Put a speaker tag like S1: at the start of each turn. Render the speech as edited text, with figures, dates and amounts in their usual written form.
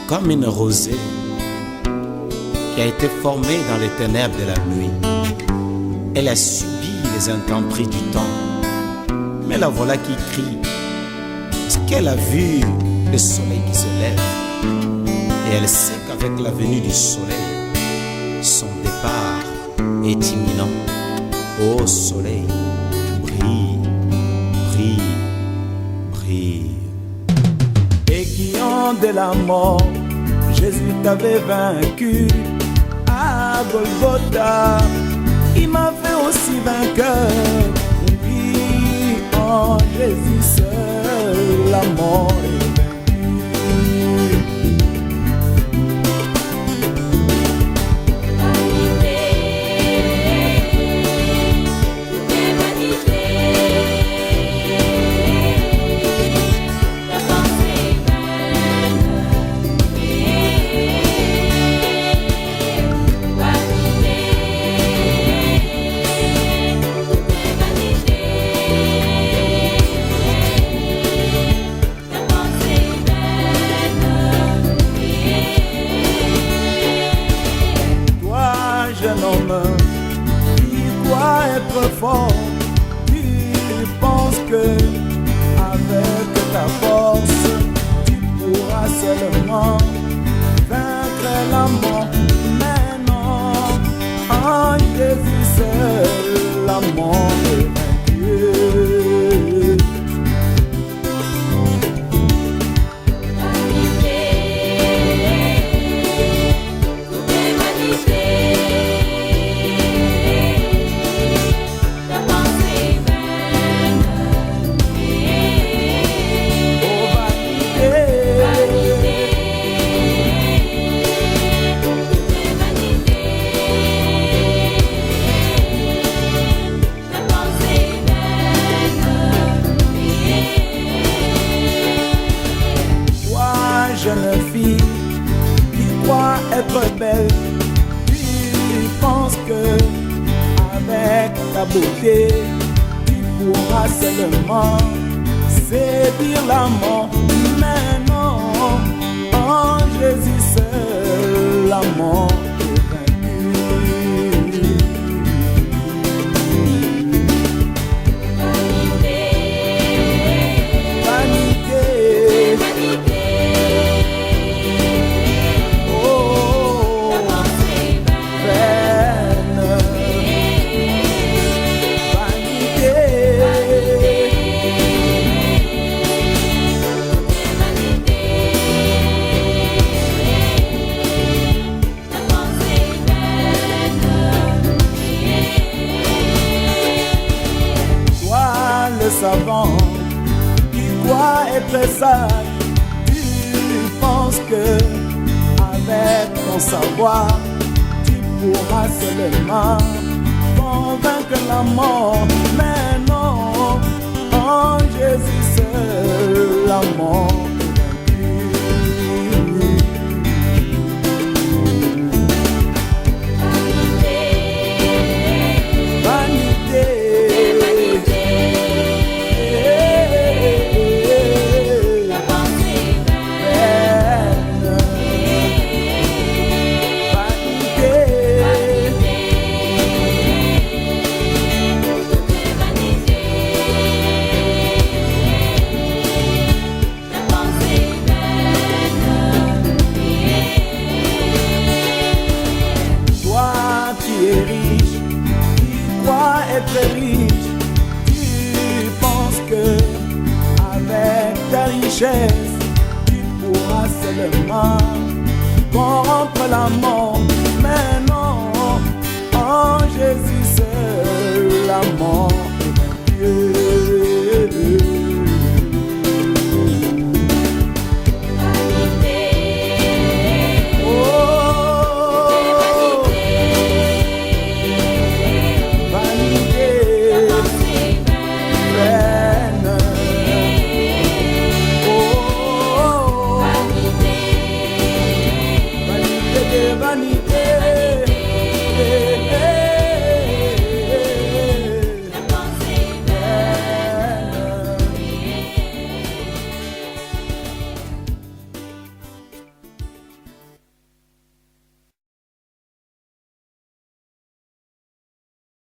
S1: comme une rosée qui a été formée dans les ténèbres de la nuit. Elle a subi les intempéries du temps, mais la voilà qui crie, parce qu'elle a vu le soleil qui se lève, et elle sait qu'avec la venue du soleil, son départ est imminent. Ô soleil, brille, brille, brille.
S2: Aiguillon de la mort, Jésus t'avait vaincu à Golgotha. Il m'a fait aussi vainqueur. Oui, en Jésus seul, la mort est vaincue. Qui croit être fort, tu penses que avec ta force tu pourras seulement vaincre la mort. Mais non, en Jésus seul la mort est vaincue. Jeune fille qui croit être belle, tu penses que avec ta beauté tu pourras seulement séduire la mort. Mais non, en Jésus seul la mort est vaincue. Vanité, vanité. Savant qui croit être sage, tu penses que avec ton savoir tu pourras seulement convaincre la mort. Mais non, en Jésus seul la mort est vaincue. Vanité, être riche, tu penses que avec ta richesse tu pourras seulement corrompre la mort. Mais non, en Jésus seul la mort